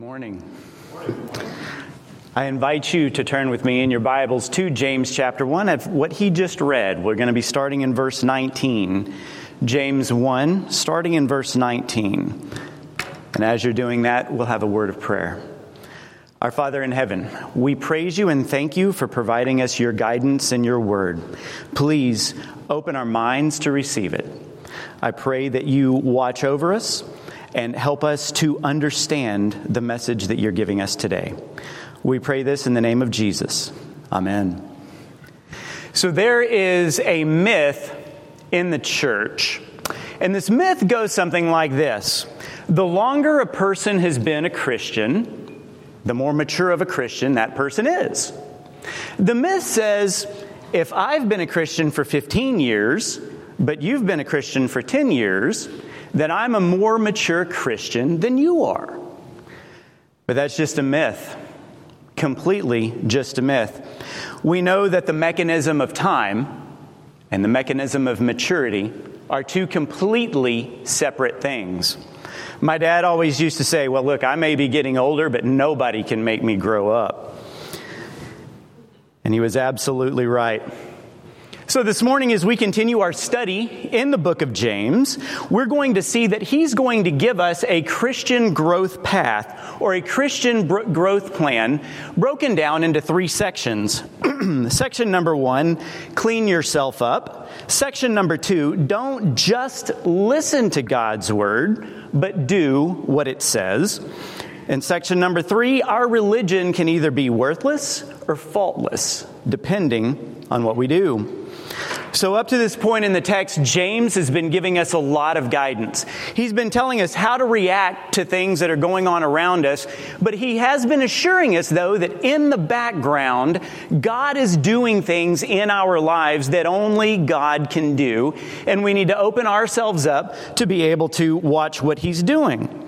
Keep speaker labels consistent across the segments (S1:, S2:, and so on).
S1: Morning. I invite you to turn with me in your Bibles to James chapter 1 of what he just read. We're going to be starting in verse 19. James 1, starting in verse 19. And as you're doing that, we'll have a word of prayer. Our Father in heaven, we praise you and thank you for providing us your guidance and your word. Please open our minds to receive it. I pray that you watch over us and help us to understand the message that you're giving us today. We pray this in the name of Jesus. Amen. So there is a myth in the church, and this myth goes something like this. The longer a person has been a Christian, the more mature of a Christian that person is. The myth says, if I've been a Christian for 15 years, but you've been a Christian for 10 years, that I'm a more mature Christian than you are. But that's just a myth. Completely just a myth. We know that the mechanism of time and the mechanism of maturity are two completely separate things. My dad always used to say, well, look, I may be getting older, but nobody can make me grow up. And he was absolutely right. So this morning, as we continue our study in the book of James, we're going to see that he's going to give us a Christian growth path or a Christian growth plan broken down into three sections. Section number 1, clean yourself up. Section number 2, don't just listen to God's word, but do what it says. And section number 3, our religion can either be worthless or faultless, depending on what we do. So up to this point in the text, James has been giving us a lot of guidance. He's been telling us how to react to things that are going on around us, but he has been assuring us, though, that in the background, God is doing things in our lives that only God can do, and we need to open ourselves up to be able to watch what he's doing.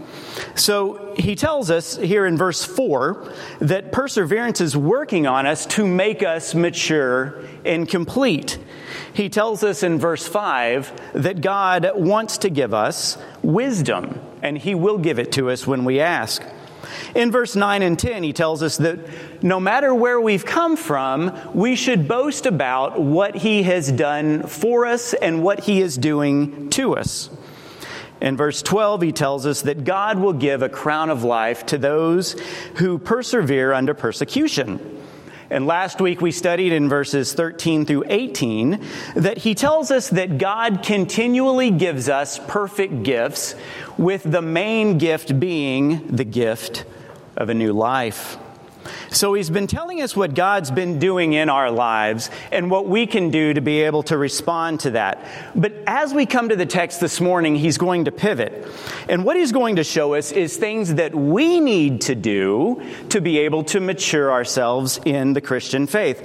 S1: So he tells us here in verse 4 that perseverance is working on us to make us mature and complete. He tells us in verse 5 that God wants to give us wisdom, and he will give it to us when we ask. In verse 9 and 10, he tells us that no matter where we've come from, we should boast about what he has done for us and what he is doing to us. In verse 12, he tells us that God will give a crown of life to those who persevere under persecution. And last week we studied in verses 13 through 18 that he tells us that God continually gives us perfect gifts, with the main gift being the gift of a new life. So he's been telling us what God's been doing in our lives and what we can do to be able to respond to that. But as we come to the text this morning, he's going to pivot. And what he's going to show us is things that we need to do to be able to mature ourselves in the Christian faith.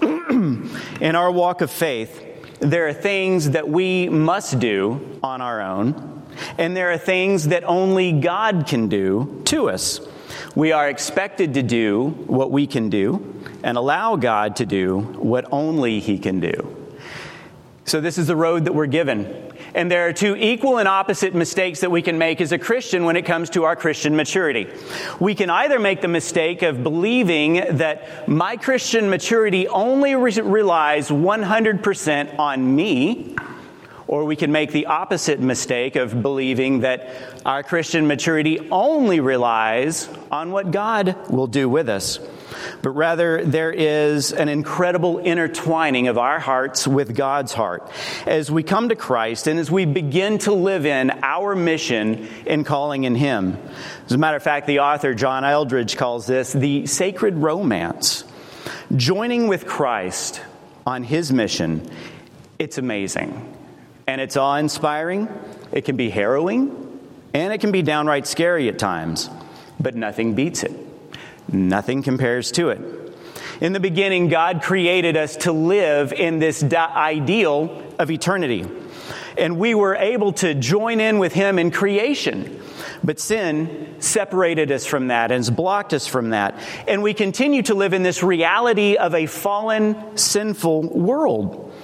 S1: In our walk of faith, there are things that we must do on our own, and there are things that only God can do to us. We are expected to do what we can do and allow God to do what only he can do. So this is the road that we're given. And there are two equal and opposite mistakes that we can make as a Christian when it comes to our Christian maturity. We can either make the mistake of believing that my Christian maturity only relies 100% on me, or we can make the opposite mistake of believing that our Christian maturity only relies on what God will do with us. But rather, there is an incredible intertwining of our hearts with God's heart as we come to Christ and as we begin to live in our mission in calling in him. As a matter of fact, the author John Eldredge calls this the sacred romance. Joining with Christ on his mission, it's amazing. And it's awe-inspiring, it can be harrowing, and it can be downright scary at times. But nothing beats it. Nothing compares to it. In the beginning, God created us to live in this ideal of eternity. And we were able to join in with him in creation. But sin separated us from that and has blocked us from that. And we continue to live in this reality of a fallen, sinful world.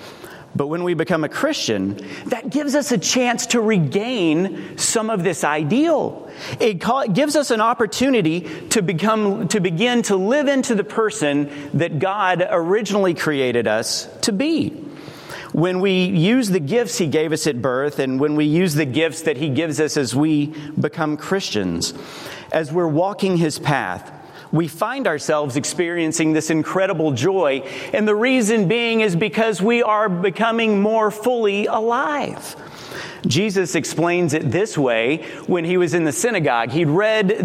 S1: But when we become a Christian, that gives us a chance to regain some of this ideal. It gives us an opportunity to begin to live into the person that God originally created us to be. When we use the gifts He gave us at birth, and when we use the gifts that He gives us as we become Christians, as we're walking His path, we find ourselves experiencing this incredible joy. And the reason being is because we are becoming more fully alive. Jesus explains it this way when He was in the synagogue. He'd read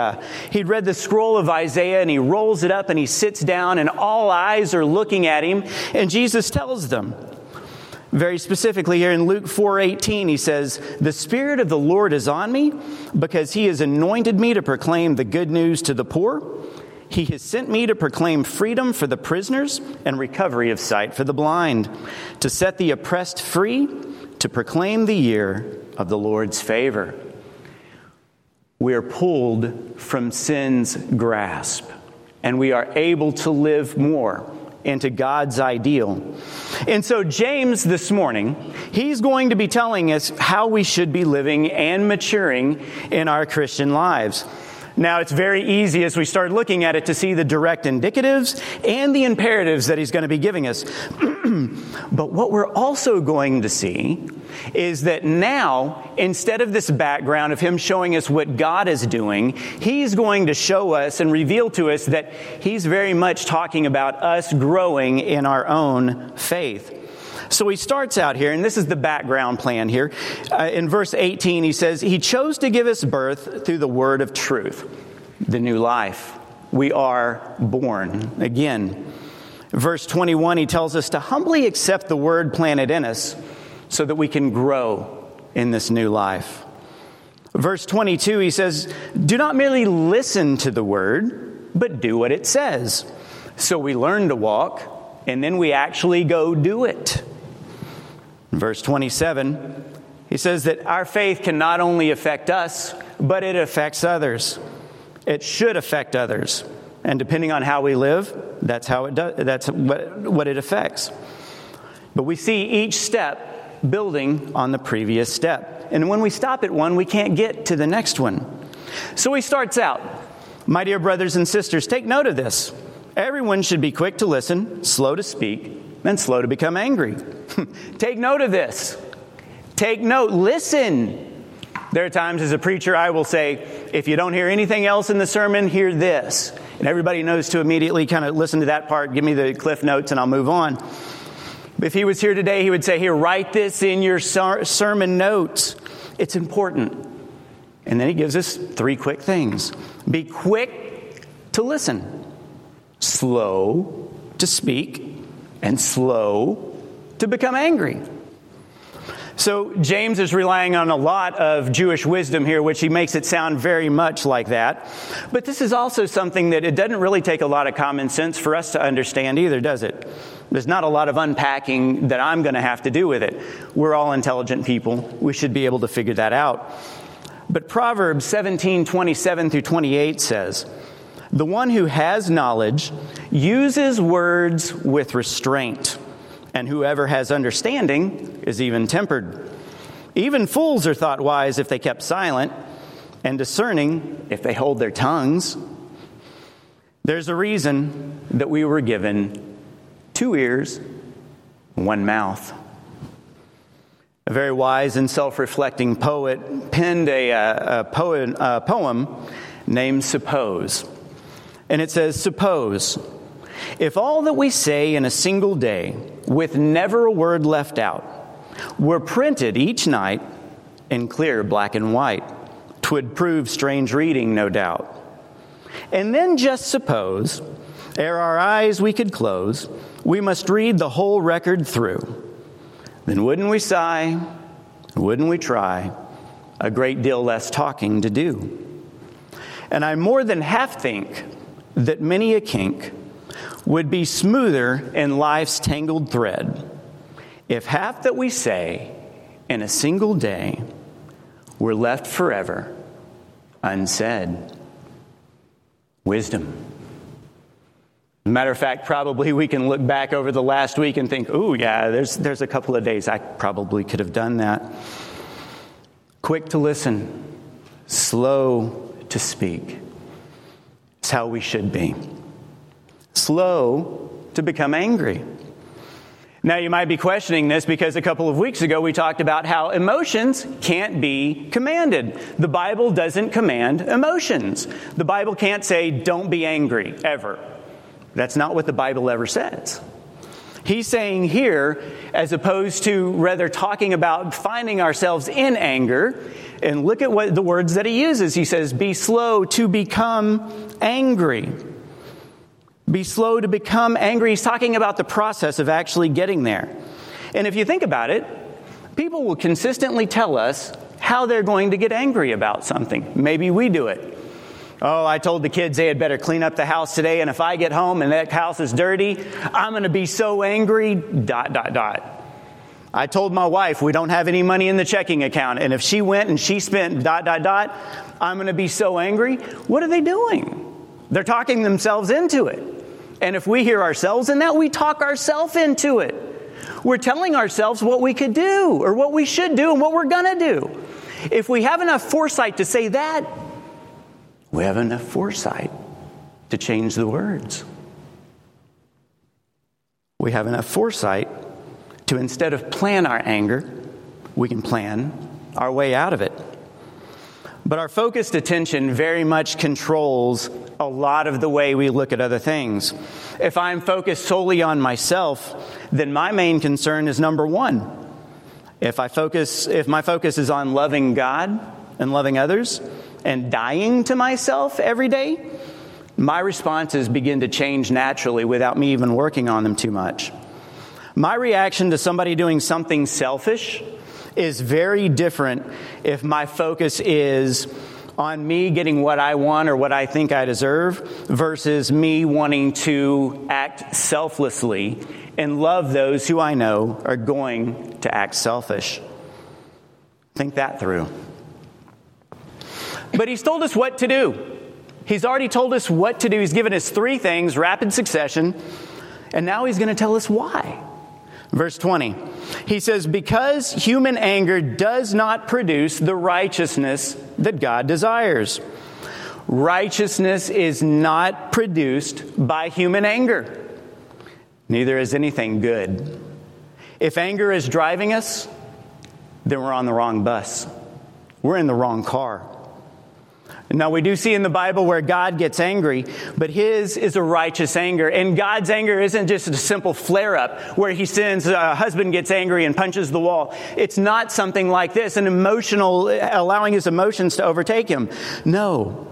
S1: the scroll of Isaiah, and He rolls it up and He sits down, and all eyes are looking at Him. And Jesus tells them, very specifically here in Luke 4:18, He says, "The Spirit of the Lord is on me, because He has anointed me to proclaim the good news to the poor. He has sent me to proclaim freedom for the prisoners and recovery of sight for the blind, to set the oppressed free, to proclaim the year of the Lord's favor." We are pulled from sin's grasp, and we are able to live more into God's ideal. And so James this morning, he's going to be telling us how we should be living and maturing in our Christian lives. Now, it's very easy as we start looking at it to see the direct indicatives and the imperatives that he's going to be giving us. But what we're also going to see is that now, instead of this background of him showing us what God is doing, he's going to show us and reveal to us that he's very much talking about us growing in our own faith. So he starts out here, and this is the background plan here. In verse 18, he says, He chose to give us birth through the word of truth, the new life. We are born again. Verse 21, he tells us to humbly accept the word planted in us so that we can grow in this new life. Verse 22, he says, do not merely listen to the word, but do what it says. So we learn to walk, and then we actually go do it. Verse 27, he says that our faith can not only affect us, but it affects others. It should affect others. And depending on how we live, that's how it does. That's what it affects. But we see each step building on the previous step. And when we stop at one, we can't get to the next one. So he starts out, my dear brothers and sisters, take note of this. Everyone should be quick to listen, slow to speak, and slow to become angry. Take note of this. Take note. Listen. There are times as a preacher I will say, if you don't hear anything else in the sermon, hear this. And everybody knows to immediately kind of listen to that part, give me the cliff notes, and I'll move on. If he was here today, he would say, here, write this in your sermon notes. It's important. And then he gives us 3 quick things. Be quick to listen, slow to speak, and slow to become angry. So James is relying on a lot of Jewish wisdom here, which he makes it sound very much like that. But this is also something that it doesn't really take a lot of common sense for us to understand either, does it? There's not a lot of unpacking that I'm going to have to do with it. We're all intelligent people. We should be able to figure that out. But Proverbs 17:27 through 28 says, the one who has knowledge uses words with restraint, and whoever has understanding is even tempered. Even fools are thought wise if they kept silent, and discerning if they hold their tongues. There's a reason that we were given 2 ears, 1 mouth. A very wise and self-reflecting poet penned a poem named Suppose. And it says, suppose, if all that we say in a single day, with never a word left out, were printed each night in clear black and white, 'twould prove strange reading, no doubt. And then just suppose, ere our eyes we could close, we must read the whole record through. Then wouldn't we sigh, wouldn't we try, a great deal less talking to do? And I more than half think that many a kink would be smoother in life's tangled thread if half that we say in a single day were left forever unsaid. Wisdom. Matter of fact, probably we can look back over the last week and think, "Ooh, yeah, there's a couple of days I probably could have done that." Quick to listen, slow to speak. It's how we should be. Slow to become angry. Now, you might be questioning this because a couple of weeks ago we talked about how emotions can't be commanded. The Bible doesn't command emotions. The Bible can't say, "Don't be angry," ever. That's not what the Bible ever says. He's saying here, as opposed to rather talking about finding ourselves in anger, and look at what the words that he uses. He says, "Be slow to become angry." Be slow to become angry. He's talking about the process of actually getting there. And if you think about it, people will consistently tell us how they're going to get angry about something. Maybe we do it. "Oh, I told the kids they had better clean up the house today, and if I get home and that house is dirty, I'm going to be so angry, ... I told my wife we don't have any money in the checking account, and if she went and she spent ... I'm going to be so angry." What are they doing? They're talking themselves into it. And if we hear ourselves in that, we talk ourselves into it. We're telling ourselves what we could do or what we should do and what we're going to do. If we have enough foresight to say that, we have enough foresight to change the words. We have enough foresight to, instead of plan our anger, we can plan our way out of it. But our focused attention very much controls a lot of the way we look at other things. If I'm focused solely on myself, then my main concern is number one. If my focus is on loving God and loving others and dying to myself every day, my responses begin to change naturally without me even working on them too much. My reaction to somebody doing something selfish is very different if my focus is on me getting what I want or what I think I deserve versus me wanting to act selflessly and love those who I know are going to act selfish. Think that through. But he's told us what to do. He's already told us what to do. He's given us three things, rapid succession, and now he's going to tell us why. Verse 20, he says, "Because human anger does not produce the righteousness that God desires." Righteousness is not produced by human anger. Neither is anything good. If anger is driving us, then we're on the wrong bus. We're in the wrong car. Now, we do see in the Bible where God gets angry, but his is a righteous anger. And God's anger isn't just a simple flare-up where he sends a husband gets angry and punches the wall. It's not something like this, an emotional, allowing his emotions to overtake him. No.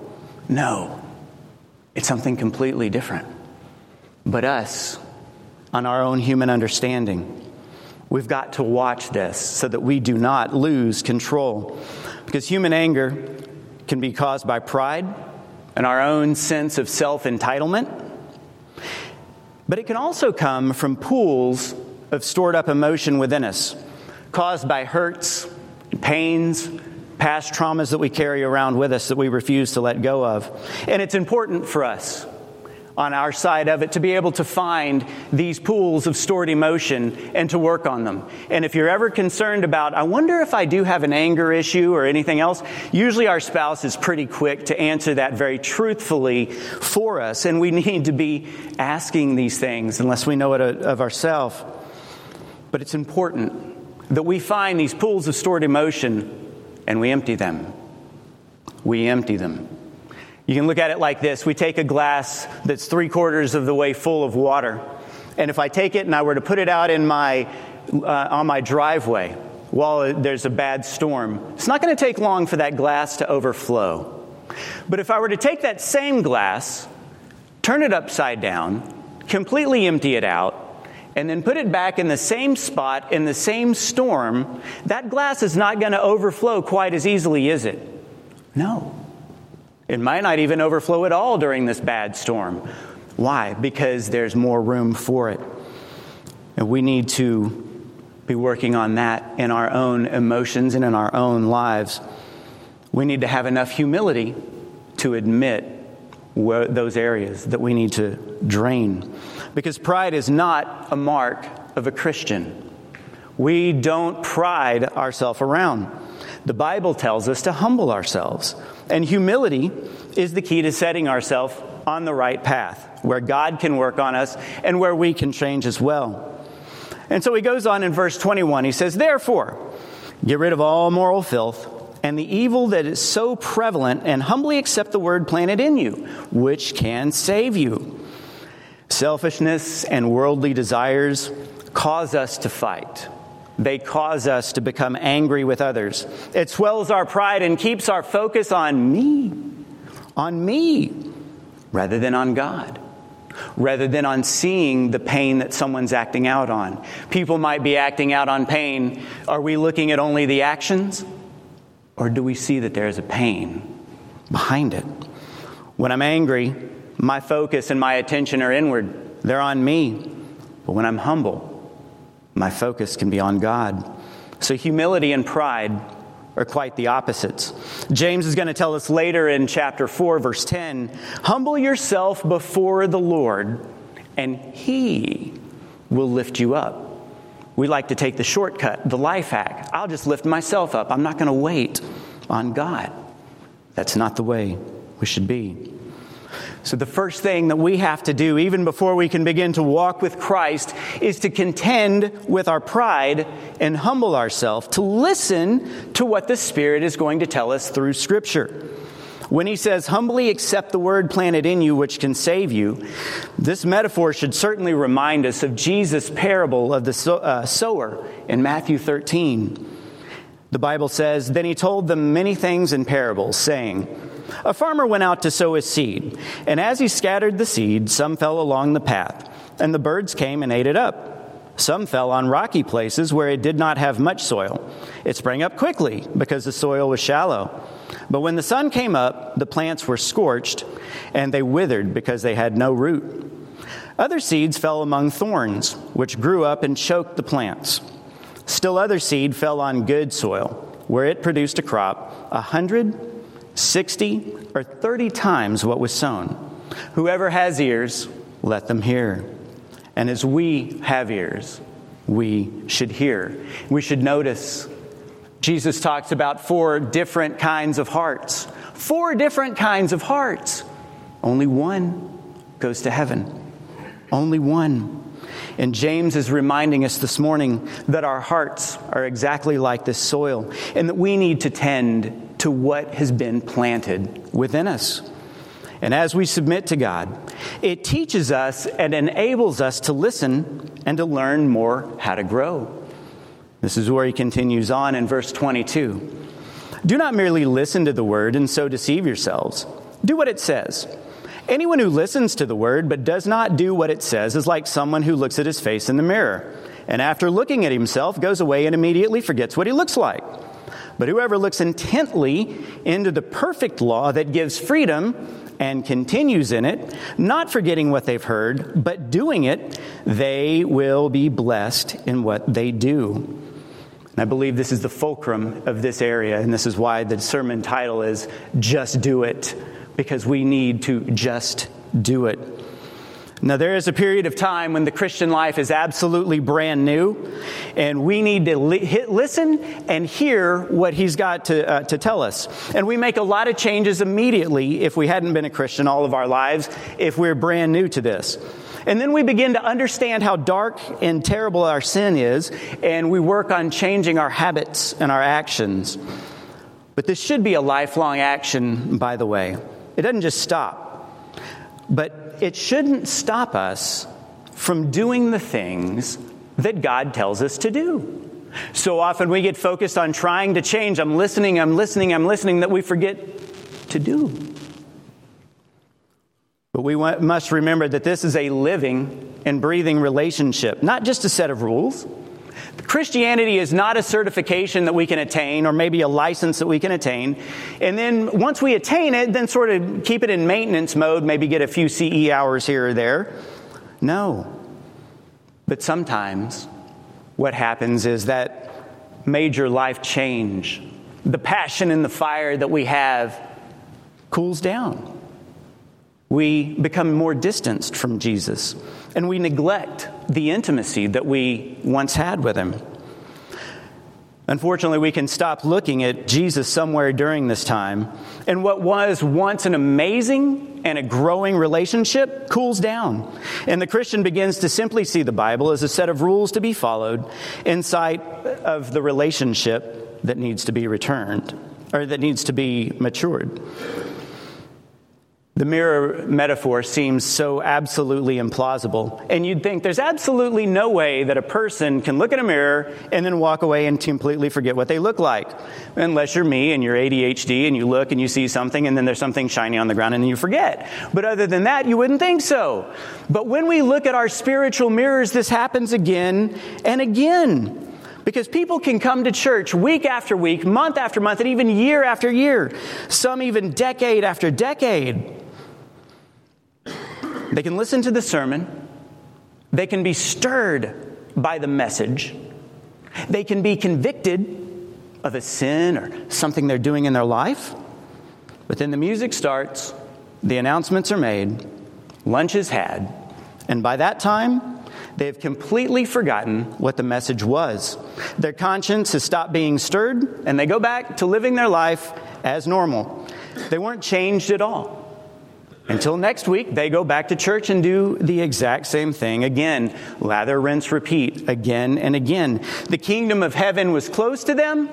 S1: It's something completely different. But us, on our own human understanding, we've got to watch this so that we do not lose control. Because human anger can be caused by pride and our own sense of self-entitlement. But it can also come from pools of stored up emotion within us, caused by hurts, pains, past traumas that we carry around with us that we refuse to let go of. And it's important for us on our side of it to be able to find these pools of stored emotion and to work on them. And if you're ever concerned about, I wonder if I do have an anger issue or anything else, usually our spouse is pretty quick to answer that very truthfully for us. And we need to be asking these things unless we know it of ourselves. But it's important that we find these pools of stored emotion and we empty them. We empty them. You can look at it like this. We take a glass that's 3/4 of the way full of water. And if I take it and I were to put it out in on my driveway while there's a bad storm, it's not going to take long for that glass to overflow. But if I were to take that same glass, turn it upside down, completely empty it out, and then put it back in the same spot in the same storm, that glass is not going to overflow quite as easily, is it? No. It might not even overflow at all during this bad storm. Why? Because there's more room for it. And we need to be working on that in our own emotions and in our own lives. We need to have enough humility to admit those areas that we need to drain. Because pride is not a mark of a Christian. We don't pride ourselves around. The Bible tells us to humble ourselves. And humility is the key to setting ourselves on the right path, where God can work on us and where we can change as well. And so he goes on in verse 21. He says, "Therefore, get rid of all moral filth and the evil that is so prevalent, and humbly accept the word planted in you, which can save you." Selfishness and worldly desires cause us to fight. They cause us to become angry with others. It swells our pride and keeps our focus on me, rather than on God, rather than on seeing the pain that someone's acting out on. People might be acting out on pain. Are we looking at only the actions? Or do we see that there's a pain behind it? When I'm angry, my focus and my attention are inward. They're on me. But when I'm humble, my focus can be on God. So humility and pride are quite the opposites. James is going to tell us later in chapter 4, verse 10, "Humble yourself before the Lord, and He will lift you up." We like to take the shortcut, the life hack. I'll just lift myself up. I'm not going to wait on God. That's not the way we should be. So the first thing that we have to do, even before we can begin to walk with Christ, is to contend with our pride and humble ourselves to listen to what the Spirit is going to tell us through Scripture. When he says, "Humbly accept the word planted in you, which can save you," this metaphor should certainly remind us of Jesus' parable of the sower in Matthew 13. The Bible says, "Then he told them many things in parables, saying, A farmer went out to sow his seed, and as he scattered the seed, some fell along the path, and the birds came and ate it up. Some fell on rocky places where it did not have much soil. It sprang up quickly because the soil was shallow. But when the sun came up, the plants were scorched, and they withered because they had no root. Other seeds fell among thorns, which grew up and choked the plants. Still other seed fell on good soil, where it produced a crop 100, 60, or 30 times what was sown. Whoever has ears, let them hear." And as we have ears, we should hear. We should notice. Jesus talks about 4 different kinds of hearts. 4 different kinds of hearts. Only one goes to heaven. Only one. And James is reminding us this morning that our hearts are exactly like this soil, and that we need to tend to what has been planted within us. And as we submit to God, it teaches us and enables us to listen and to learn more how to grow. This is where he continues on in verse 22. "Do not merely listen to the word and so deceive yourselves. Do what it says. Anyone who listens to the word but does not do what it says is like someone who looks at his face in the mirror, and after looking at himself goes away and immediately forgets what he looks like. But whoever looks intently into the perfect law that gives freedom and continues in it, not forgetting what they've heard, but doing it, they will be blessed in what they do." And I believe this is the fulcrum of this area, and this is why the sermon title is "Just Do It," because we need to just do it. Now, there is a period of time when the Christian life is absolutely brand new, and we need to listen and hear what he's got to tell us. And we make a lot of changes immediately if we hadn't been a Christian all of our lives, if we're brand new to this. And then we begin to understand how dark and terrible our sin is, and we work on changing our habits and our actions. But this should be a lifelong action, by the way. It doesn't just stop. But it shouldn't stop us from doing the things that God tells us to do. So often we get focused on trying to change. I'm listening, that we forget to do. But we must remember that this is a living and breathing relationship, not just a set of rules. Christianity is not a certification that we can attain, or maybe a license that we can attain. And then once we attain it, then sort of keep it in maintenance mode, maybe get a few CE hours here or there. No. But sometimes what happens is that major life change, the passion and the fire that we have, cools down. we become more distanced from Jesus, and we neglect the intimacy that we once had with him. Unfortunately, we can stop looking at Jesus somewhere during this time, and what was once an amazing and a growing relationship cools down. And the Christian begins to simply see the Bible as a set of rules to be followed in sight of the relationship that needs to be returned, or that needs to be matured. The mirror metaphor seems so absolutely implausible, and you'd think there's absolutely no way that a person can look in a mirror and then walk away and completely forget what they look like. Unless you're me and you're ADHD and you look and you see something and then there's something shiny on the ground and then you forget. But other than that, you wouldn't think so. But when we look at our spiritual mirrors, this happens again and again. Because people can come to church week after week, month after month, and even year after year. Some even decade after decade. They can listen to the sermon. They can be stirred by the message. They can be convicted of a sin or something they're doing in their life. But then the music starts, the announcements are made, lunch is had, and by that time, they've completely forgotten what the message was. Their conscience has stopped being stirred, and they go back to living their life as normal. They weren't changed at all. Until next week, they go back to church and do the exact same thing again. Lather, rinse, repeat, again and again. The kingdom of heaven was close to them,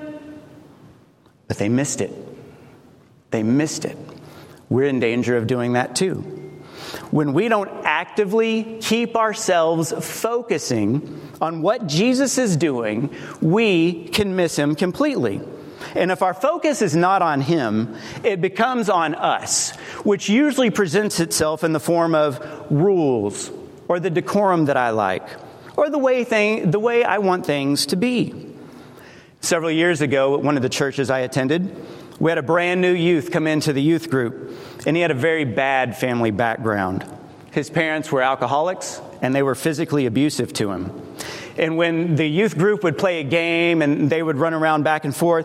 S1: but they missed it. They missed it. We're in danger of doing that too. When we don't actively keep ourselves focusing on what Jesus is doing, we can miss him completely. And if our focus is not on him, it becomes on us, which usually presents itself in the form of rules or the decorum that I like or the way I want things to be. Several years ago at one of the churches I attended, we had a brand new youth come into the youth group, and he had a very bad family background. His parents were alcoholics, and they were physically abusive to him. And when the youth group would play a game and they would run around back and forth,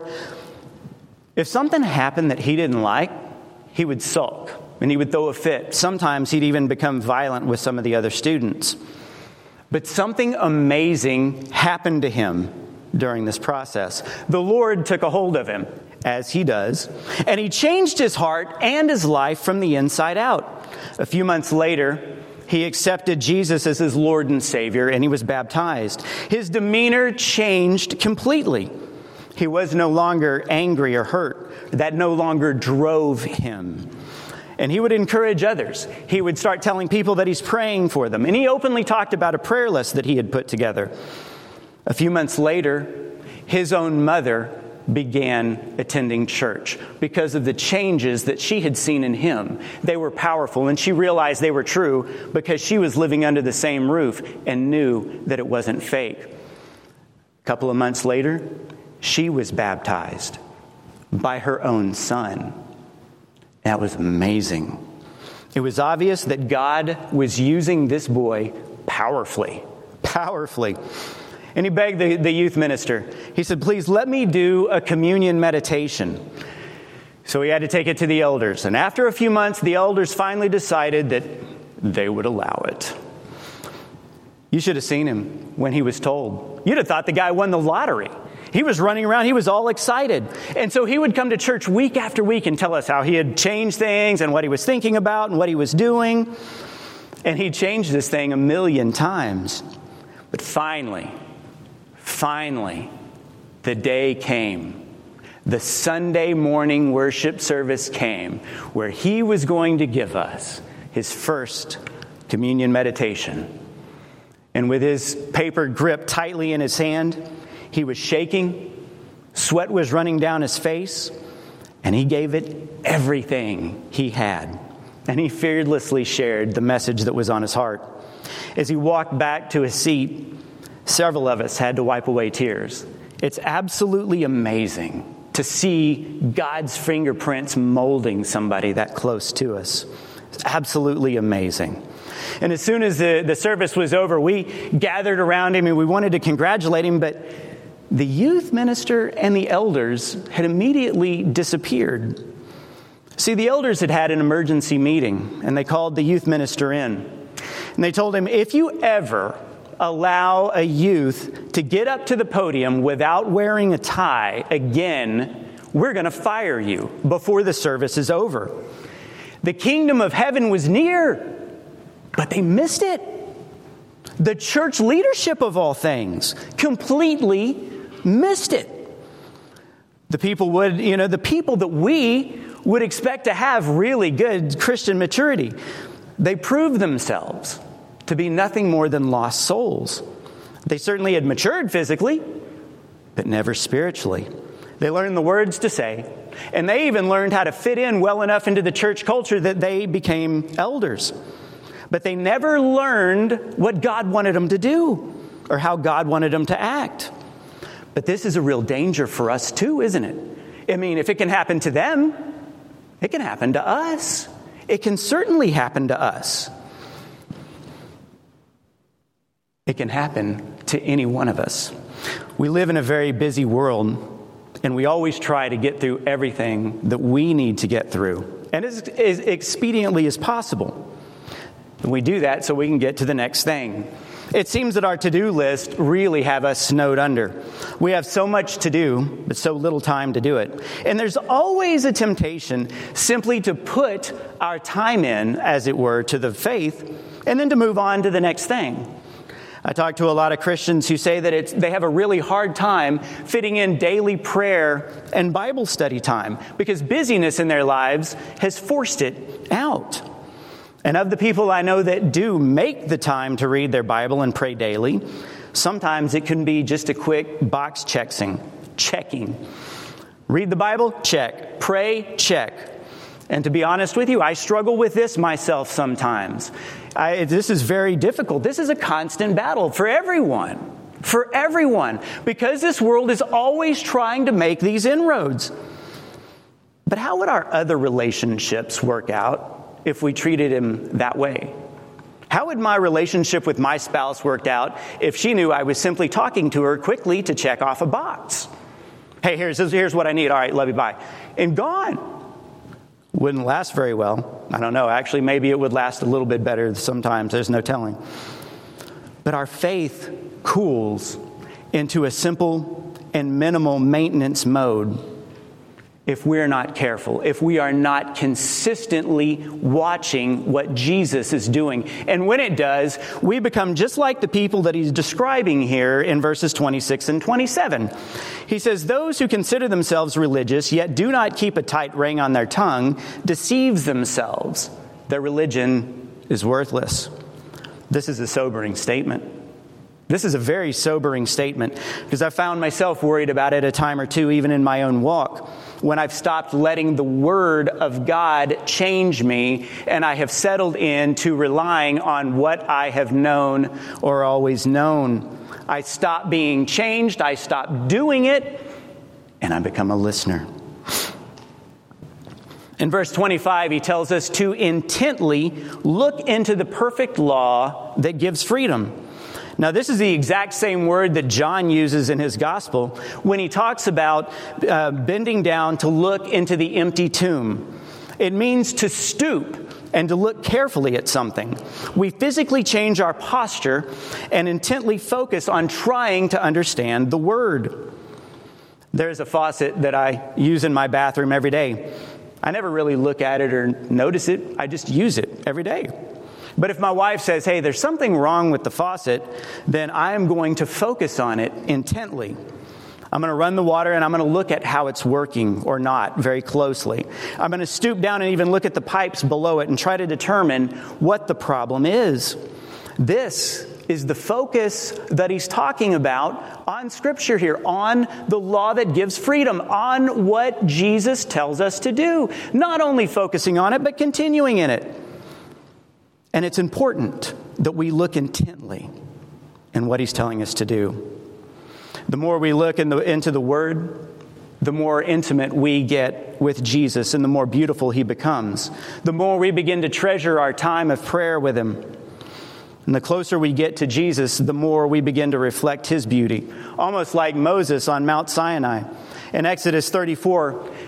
S1: if something happened that he didn't like, he would sulk and he would throw a fit. Sometimes he'd even become violent with some of the other students. But something amazing happened to him during this process. The Lord took a hold of him, as he does, and he changed his heart and his life from the inside out. A few months later, he accepted Jesus as his Lord and Savior, and he was baptized. His demeanor changed completely. He was no longer angry or hurt. That no longer drove him. And he would encourage others. He would start telling people that he's praying for them. And he openly talked about a prayer list that he had put together. A few months later, his own mother began attending church because of the changes that she had seen in him. They were powerful, and she realized they were true because she was living under the same roof and knew that it wasn't fake. A couple of months later, she was baptized by her own son. That was amazing. It was obvious that God was using this boy powerfully. And he begged the youth minister. He said, please let me do a communion meditation. So he had to take it to the elders. And after a few months, the elders finally decided that they would allow it. You should have seen him when he was told. You'd have thought the guy won the lottery. He was running around. He was all excited. And so he would come to church week after week and tell us how he had changed things and what he was thinking about and what he was doing. And he changed this thing 1,000,000 times. But finally, the day came. The Sunday morning worship service came where he was going to give us his first communion meditation. And with his paper gripped tightly in his hand, he was shaking, sweat was running down his face, and he gave it everything he had. And he fearlessly shared the message that was on his heart. As he walked back to his seat, several of us had to wipe away tears. It's absolutely amazing to see God's fingerprints molding somebody that close to us. It's absolutely amazing. And as soon as the service was over, we gathered around him and we wanted to congratulate him, but the youth minister and the elders had immediately disappeared. See, the elders had had an emergency meeting, and they called the youth minister in. And they told him, if you ever allow a youth to get up to the podium without wearing a tie again, we're going to fire you before the service is over. The kingdom of heaven was near, but they missed it. The church leadership of all things completely missed it. The people that we would expect to have really good Christian maturity, they proved themselves to be nothing more than lost souls. They certainly had matured physically, but never spiritually. They learned the words to say, and they even learned how to fit in well enough into the church culture that they became elders. But they never learned what God wanted them to do or how God wanted them to act. But this is a real danger for us too, isn't it? I mean, if it can happen to them, it can happen to us. It can certainly happen to us. It can happen to any one of us. We live in a very busy world, and we always try to get through everything that we need to get through, and as expediently as possible. And we do that so we can get to the next thing. It seems that our to-do list really have us snowed under. We have so much to do, but so little time to do it. And there's always a temptation simply to put our time in, as it were, to the faith, and then to move on to the next thing. I talk to a lot of Christians who say that they have a really hard time fitting in daily prayer and Bible study time because busyness in their lives has forced it out. And of the people I know that do make the time to read their Bible and pray daily, sometimes it can be just a quick box checking. Read the Bible? Check. Pray? Check. And to be honest with you, I struggle with this myself sometimes. This is very difficult. This is a constant battle for everyone. For everyone. Because this world is always trying to make these inroads. But how would our other relationships work out if we treated him that way? How would my relationship with my spouse work out if she knew I was simply talking to her quickly to check off a box? Hey, here's what I need. All right, love you, bye. And gone. Wouldn't last very well. I don't know. Actually, maybe it would last a little bit better sometimes. There's no telling. But our faith cools into a simple and minimal maintenance mode if we're not careful, if we are not consistently watching what Jesus is doing. And when it does, we become just like the people that he's describing here in verses 26 and 27. He says, those who consider themselves religious, yet do not keep a tight rein on their tongue, deceives themselves. Their religion is worthless. This is a sobering statement. This is a very sobering statement because I found myself worried about it a time or two, even in my own walk, when I've stopped letting the Word of God change me and I have settled into relying on what I have known or always known. I stop being changed, I stop doing it, and I become a listener. In verse 25, he tells us to intently look into the perfect law that gives freedom. Now, this is the exact same word that John uses in his gospel when he talks about bending down to look into the empty tomb. It means to stoop and to look carefully at something. We physically change our posture and intently focus on trying to understand the word. There's a faucet that I use in my bathroom every day. I never really look at it or notice it. I just use it every day. But if my wife says, hey, there's something wrong with the faucet, then I'm going to focus on it intently. I'm going to run the water and I'm going to look at how it's working or not very closely. I'm going to stoop down and even look at the pipes below it and try to determine what the problem is. This is the focus that he's talking about on Scripture here, on the law that gives freedom, on what Jesus tells us to do. Not only focusing on it, but continuing in it. And it's important that we look intently in what he's telling us to do. The more we look into the Word, the more intimate we get with Jesus and the more beautiful he becomes. The more we begin to treasure our time of prayer with him. And the closer we get to Jesus, the more we begin to reflect his beauty. Almost like Moses on Mount Sinai. In Exodus 34,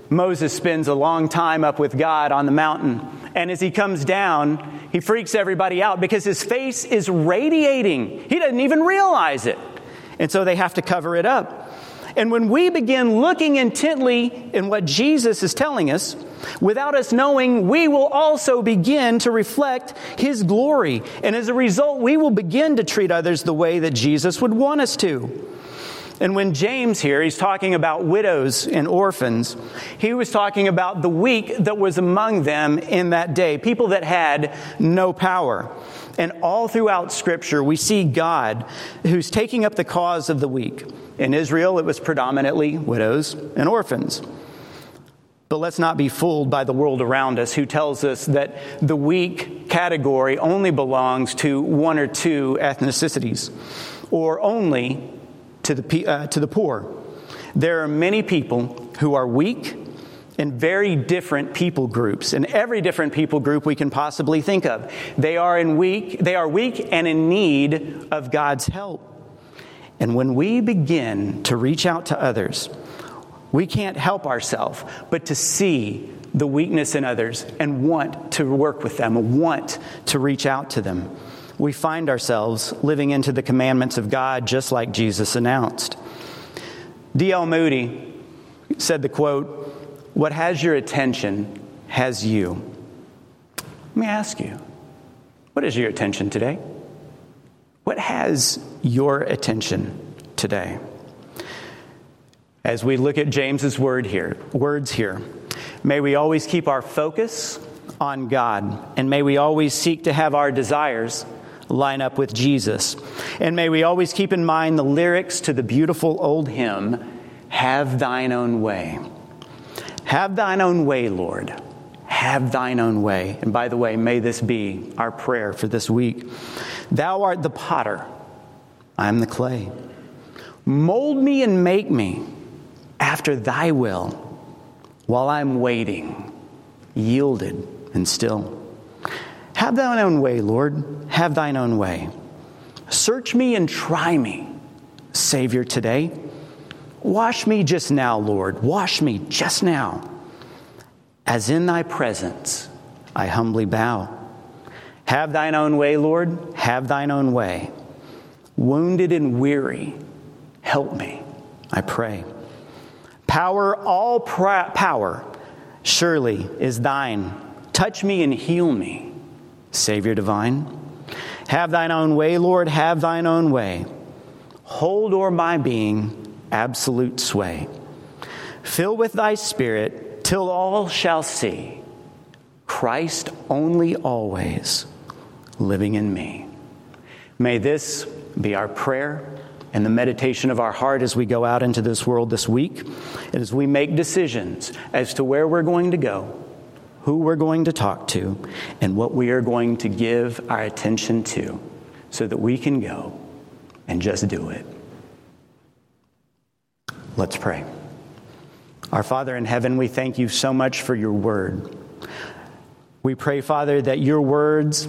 S1: Moses spends a long time up with God on the mountain. And as he comes down, he freaks everybody out because his face is radiating. He doesn't even realize it. And so they have to cover it up. And when we begin looking intently in what Jesus is telling us, without us knowing, we will also begin to reflect His glory. And as a result, we will begin to treat others the way that Jesus would want us to. And when James here, he's talking about widows and orphans, he was talking about the weak that was among them in that day, people that had no power. And all throughout Scripture, we see God who's taking up the cause of the weak. In Israel, it was predominantly widows and orphans. But let's not be fooled by the world around us who tells us that the weak category only belongs to one or two ethnicities, or only to the poor. There are many people who are weak in very different people groups, in every different people group we can possibly think of. They are weak and in need of God's help. And when we begin to reach out to others, we can't help ourselves but to see the weakness in others and want to work with them, want to reach out to them. We find ourselves living into the commandments of God just like Jesus announced. D.L. Moody said the quote, "What has your attention has you." Let me ask you, what is your attention today? What has your attention today? As we look at James's words here, may we always keep our focus on God, and may we always seek to have our desires line up with Jesus. And may we always keep in mind the lyrics to the beautiful old hymn, "Have Thine Own Way." Have Thine own way, Lord. Have Thine own way. And by the way, may this be our prayer for this week. Thou art the potter, I am the clay. Mold me and make me after Thy will, while I'm waiting, yielded and still. Have Thine own way, Lord. Have Thine own way. Search me and try me, Savior, today. Wash me just now, Lord. Wash me just now. As in Thy presence, I humbly bow. Have Thine own way, Lord. Have Thine own way. Wounded and weary, help me, I pray. Power, all power, surely is Thine. Touch me and heal me, Savior divine. Have Thine own way, Lord, have Thine own way. Hold o'er my being absolute sway. Fill with Thy Spirit till all shall see Christ only always living in me. May this be our prayer and the meditation of our heart as we go out into this world this week, and as we make decisions as to where we're going to go, who we're going to talk to, and what we are going to give our attention to, so that we can go and just do it. Let's pray. Our Father in heaven, we thank You so much for Your word. We pray, Father, that Your word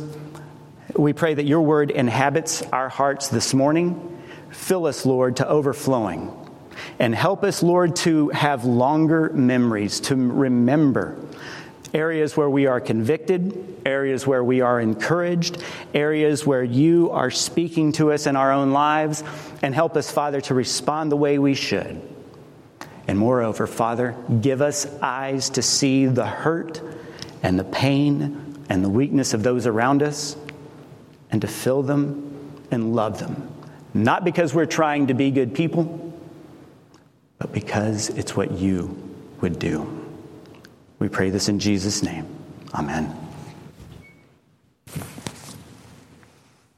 S1: inhabits our hearts this morning. Fill us, Lord, to overflowing. And help us, Lord, to have longer memories, to remember areas where we are convicted, areas where we are encouraged, areas where You are speaking to us in our own lives, and help us, Father, to respond the way we should. And moreover, Father, give us eyes to see the hurt and the pain and the weakness of those around us, and to fill them and love them. Not because we're trying to be good people, but because it's what You would do. We pray this in Jesus' name. Amen.